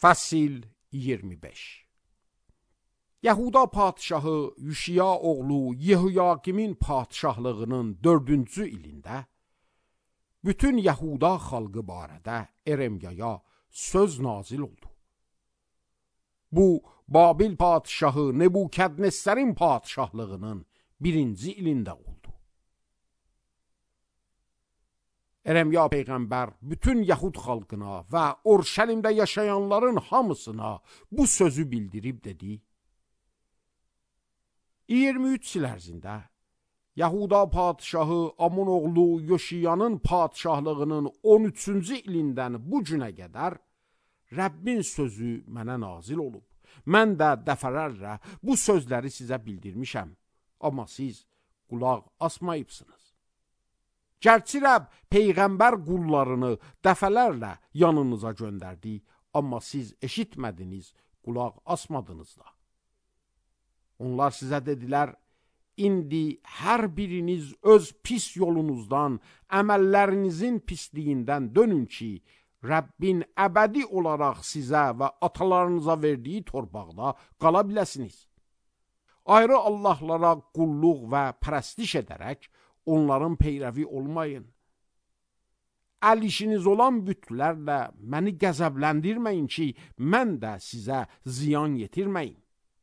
Fəsil 25. Yahuda padşahı Yuşiya oğlu Yehoyakimin padşahlığının 4-cü ilində bütün Yahuda xalqı barədə Eremyaya söz nazil oldu. Bu, Babil padşahı Nebukadnesserin padşahlığının 1-ci ilində oldu. Eremya peyğəmbər bütün Yahud xalqına və Urşəlimdə yaşayanların hamısına bu sözü bildirib dedi: 23 il ərzində Yahuda padşahı Amon oğlu Yoşiyanın padşahlığının 13-cü ilindən bu günə qədər Rəbbin sözü mənə nazil olub. Mən də dəfələrlə bu sözləri sizə bildirmişəm, amma siz qulaq asmayıbsınız. Gərçi Rəbb peyğəmbər qullarını dəfələrlə yanınıza göndərdi, amma siz eşitmədiniz, qulaq asmadınız da. Onlar sizə dedilər: İndi hər biriniz öz pis yolunuzdan, əməllərinizin pisliyindən dönün ki, Rəbbin əbədi olaraq sizə və atalarınıza verdiyi torpaqda qala biləsiniz. Ayrı Allahlara qulluq və pərəstiş edərək onların peyrəvi olmayın. Əl işiniz olan bütlərlə məni qəzəbləndirməyin ki, mən də sizə ziyan yetirməyim.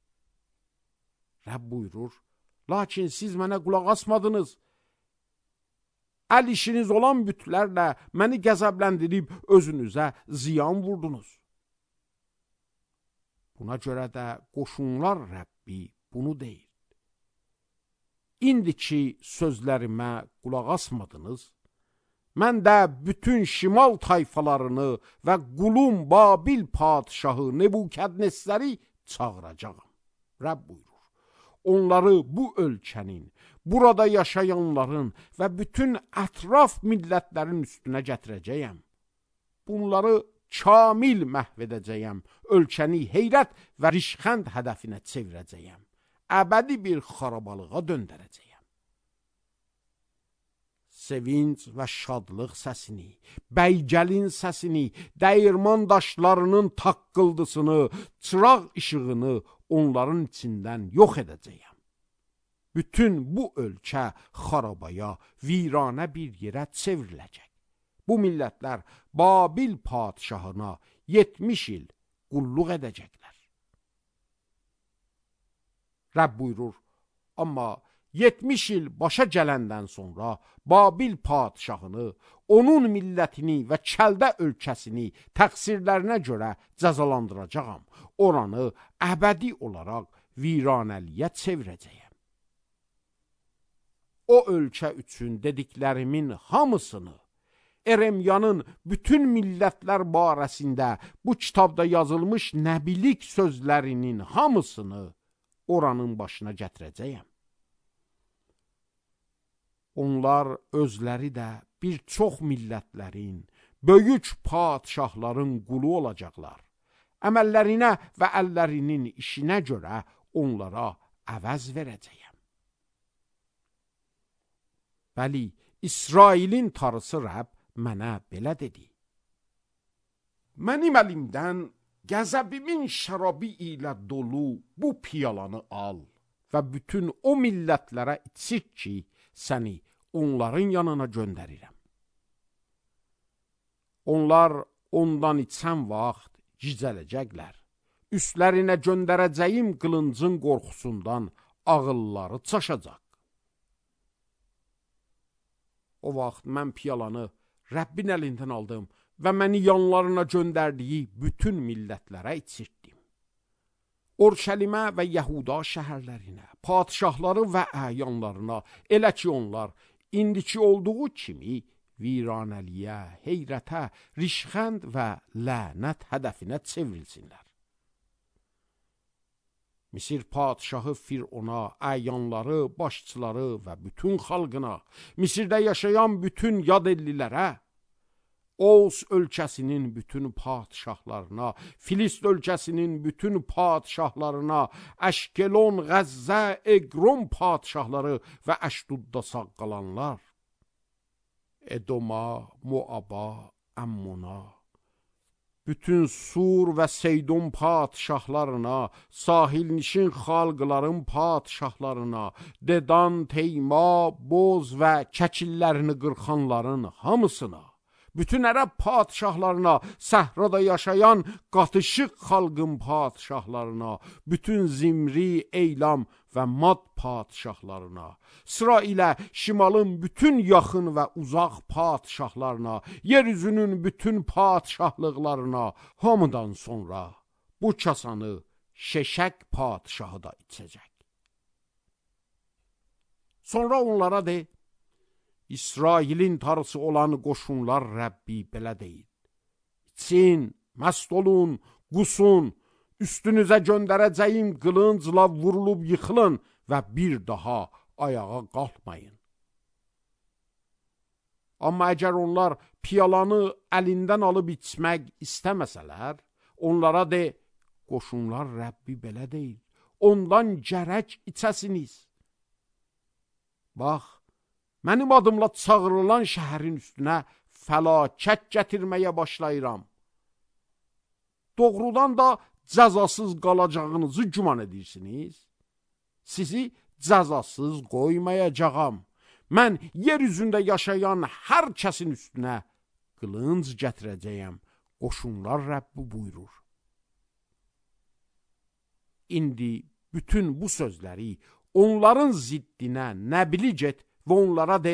Rəbb buyurur: Lakin siz mənə qulaq asmadınız. Əl işiniz olan bütlərlə məni qəzəbləndirib özünüzə ziyan vurdunuz. Buna görə də qoşunlar Rəbbi bunu deyir: İndi ki sözlərimə qulaq asmadınız, mən də bütün şimal tayfalarını və qulum Babil padşahı Nebukadnesseri çağıracağım. Rəbb buyurur: Onları bu ölkənin, burada yaşayanların və bütün ətraf millətlərin üstünə gətirəcəyəm. Bunları kamil məhv edəcəyəm, ölkəni heyrət və rişxənd hədəfinə çevirəcəyəm. Əbədi bir xarabalığa döndərəcəyəm. Sevinç və şadlıq səsini, bəygəlin səsini, dəyirman daşlarının taqqıldısını, çıraq işığını onların içindən yox edəcəyəm. Bütün bu ölkə xarabaya, viranə bir yerə çevriləcək. Bu millətlər Babil padşahına 70 il qulluq edəcəklər. Rəbb buyurur: Amma 70 il başa gələndən sonra Babil padşahını, onun millətini və Kəldə ölkəsini təqsirlərinə görə cəzalandıracağam. Oranı əbədi olaraq viranəliyə çevirəcəyəm. O ölkə üçün dediklərimin hamısını, Eremyanın bütün millətlər barəsində bu kitabda yazılmış nəbilik sözlərinin hamısını oranın başına gətirəcəyəm. Onlar özləri də bir çox millətlərin, böyük padşahların qulu olacaqlar. Əməllərinə və əllərinin işinə görə onlara əvəz verəcəyəm. Bəli, İsrailin tarısı Rəbb mənə belə dedi: Mənim əlimdən qəzəbimin şərabı ilə dolu bu piyalanı al və bütün o millətlərə içir ki, səni onların yanına göndərirəm. Onlar ondan içən vaxt gicələcəklər. Üstlərinə göndərəcəyim qılıncın qorxusundan ağılları çaşacaq. O vaxt mən piyalanı Rəbbin əlindən aldım və məni yanlarına göndərdiyi bütün millətlərə içirtdim. Urşəlimə və Yahuda şəhərlərinə, padşahları və əyanlarına, elə ki onlar indiki olduğu kimi viranəliyə, heyrətə, rişxənd və lənət hədəfinə çevrilsinlər. Misir padşahı Firona, əyanları, başçıları və bütün xalqına, Misirdə yaşayan bütün yad ellilərə, Oğuz ölkəsinin bütün padşahlarına, Filist ölkəsinin bütün padşahlarına, Əşkelon, Qəzzə, Eqron padşahları və Əşdudda sağ qalanlar, Edoma, Moaba, Əmmona, bütün Sur və Seydon padişahlarına, sahilnişin xalqların padişahlarına, Dedan, Teyma, Boz və Kəkillərini qırxanların hamısına, bütün ərəb padişahlarına, səhrada yaşayan qatışıq xalqın padişahlarına, bütün Zimri, Eylam və Mad padişahlarına, sıra ilə şimalın bütün yaxın və uzaq padişahlarına, yeryüzünün bütün padişahlıqlarına, hamıdan sonra bu kasanı Şeşək padişahı da içəcək. Sonra onlara de, İsrailin tarısı olan qoşunlar Rəbbi belə deyil. İçin, məst olun, qusun, üstünüzə göndərəcəyim qılıncla vurulub yıxılın və bir daha ayağa qalxmayın. Amma əgər onlar piyalanı əlindən alıb içmək istəməsələr, onlara de, qoşunlar Rəbbi belə deyil, ondan gərək içəsiniz. Bax, mənim adımla çağırılan şəhərin üstünə fəlakət gətirməyə başlayıram. Doğrudan da cəzasız qalacağınızı güman edirsiniz. Sizi cəzasız qoymayacağam. Mən yer üzündə yaşayan hər kəsin üstünə qılınc gətirəcəyəm. Qoşunlar Rəbbi buyurur. İndi bütün bu sözləri onların ziddinə Nəbili get və onlara de,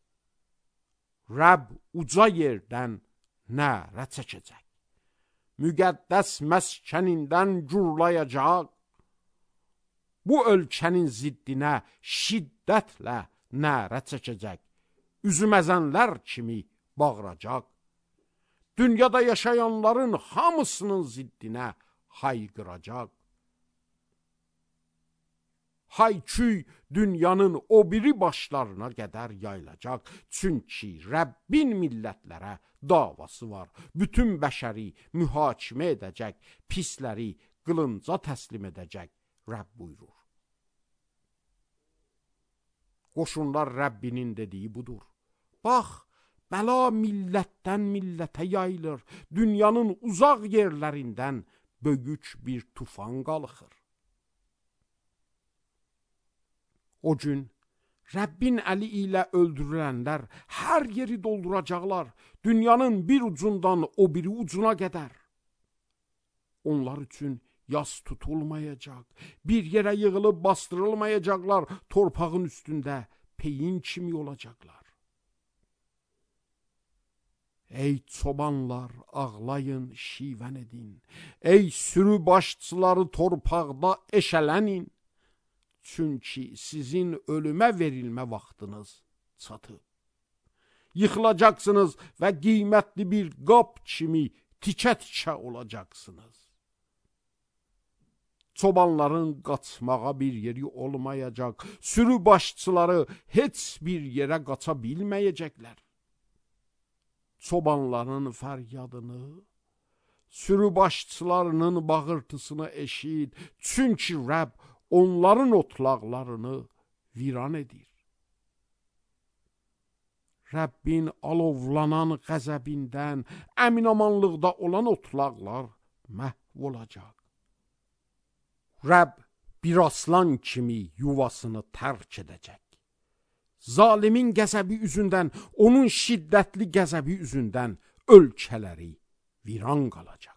Rəbb uca yerdən nərə çəkəcək, müqəddəs məskənindən gurlayacaq, bu ölkənin ziddinə şiddətlə nərə çəkəcək, üzüməzənlər kimi bağıracaq, dünyada yaşayanların hamısının ziddinə hayqıracaq. Hay-küy dünyanın o biri başlarına qədər yayılacaq. Çünki Rəbbin millətlərə davası var. Bütün bəşəri mühakimə edəcək, pisləri qılınca təslim edəcək. Rəbb buyurur. Qoşunlar Rəbbinin dediyi budur. Bax, bəla millətdən millətə yayılır. Dünyanın uzaq yerlərindən böyük bir tufan qalxır. O gün Rəbbin əli ilə öldürülənlər hər yeri dolduracaqlar, dünyanın bir ucundan o biri ucuna qədər. Onlar üçün yas tutulmayacaq, bir yerə yığılıb bastırılmayacaqlar, torpağın üstündə peyin kimi olacaqlar. Ey çobanlar, ağlayın, şivən edin, ey sürü başçıları torpaqda eşələnin. Çünki sizin ölümə verilmə vaxtınız çatıb. Yıxılacaqsınız və qiymətli bir qap kimi tikə-tikə olacaqsınız. Çobanların qaçmağa bir yeri olmayacaq, sürü başçıları heç bir yerə qaça bilməyəcəklər. Çobanların fəryadını, sürü başçılarının bağırtısını eşit, çünki Rəbb onların otlaqlarını viran edir. Rəbbin alovlanan qəzəbindən əminamanlıqda olan otlaqlar məhv olacaq. Rəbb bir aslan kimi yuvasını tərk edəcək. Zalimin qəzəbi üzündən, onun şiddətli qəzəbi üzündən ölkələri viran qalacaq.